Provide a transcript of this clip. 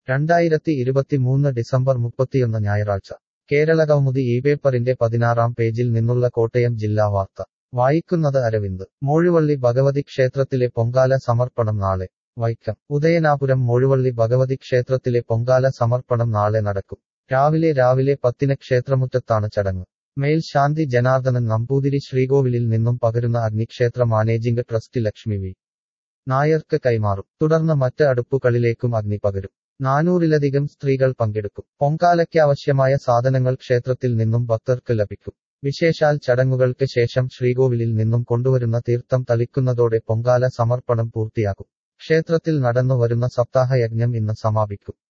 2023 December 31 ഞായറാഴ്ച കേരളകൗമുദി ഇപേപ്പറിന്റെ 16-ാം പേജിൽ നിന്നുള്ള കോട്ടയം ജില്ലാ വാർത്ത വായിക്കുന്നത് അരവിന്ദ്. മോഴുവള്ളി ഭഗവതി ക്ഷേത്രത്തിലെ പൊങ്കാല സമർപ്പണം നാളെ. വൈക്കം. ഉദയനാപുരം മോഴുവള്ളി ഭഗവതി ക്ഷേത്രത്തിലെ പൊങ്കാല സമർപ്പണം നാളെ നടക്കും. രാവിലെ 10-ന് ക്ഷേത്രമുറ്റത്താണ് ചടങ്ങ്. മേൽ ശാന്തി ജനാർദ്ദനൻ നമ്പൂതിരി ശ്രീകോവിലിൽ നിന്നും പകരുന്ന അഗ്നിക്ഷേത്ര മാനേജിംഗ് ട്രസ്റ്റി ലക്ഷ്മി വി. നായർക്ക് കൈമാറും. തുടർന്ന് മറ്റ് അടുപ്പുകളിലേക്കും അഗ്നി പകരും. 400-ലധികം സ്ത്രീകൾ പങ്കെടുക്കും. പൊങ്കാലയ്ക്കാവശ്യമായ സാധനങ്ങൾ ക്ഷേത്രത്തിൽ നിന്നും ഭക്തർക്ക് ലഭിക്കും. വിശേഷാൽ ചടങ്ങുകൾക്ക് ശേഷം ശ്രീകോവിലിൽ നിന്നും കൊണ്ടുവരുന്ന തീർത്ഥം തളിക്കുന്നതോടെ പൊങ്കാല സമർപ്പണം പൂർത്തിയാകും. ക്ഷേത്രത്തിൽ നടന്നു വരുന്ന സപ്താഹയജ്ഞം ഇന്ന് സമാപിക്കും.